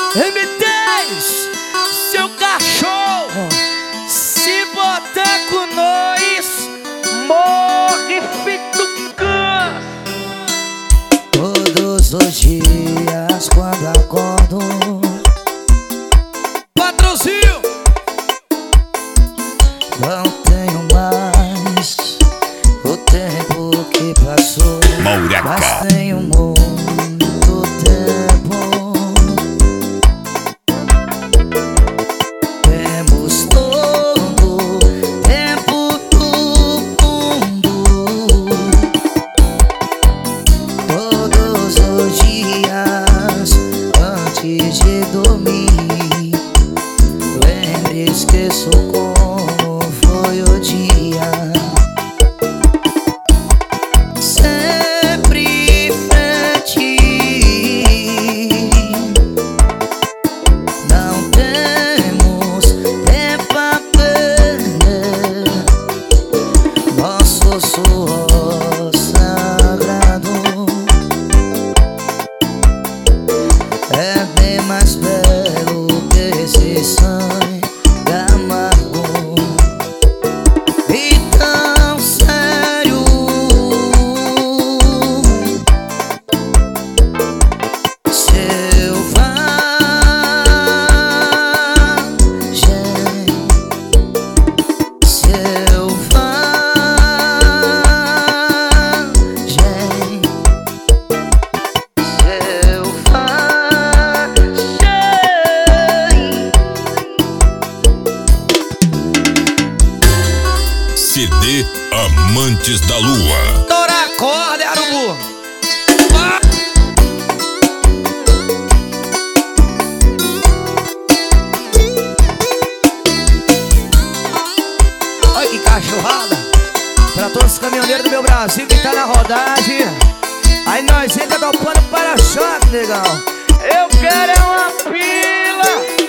M10, seu cachorro, se botar com nós, morre feito cães. Todos os dias quando acordo, patrocínio, não tenho mais o tempo que passou, Mauraca. mas tenho muito tempo. Temos todo o tempo do mundo. Todos os dias antes de dormir, lembre, esqueço como foi o dia. Sempre em frente, não temos tempo a perder. Nosso suor sagrado é bem mais belo que esse sangue amargo e tão sério. CD Amantes da Lua. Tora a corda, Arubu. Olha que cachorrada. Pra todos os caminhoneiros do meu Brasil que tá na rodagem. Aí nós entra topando para-choque, negão. Eu quero é uma pila.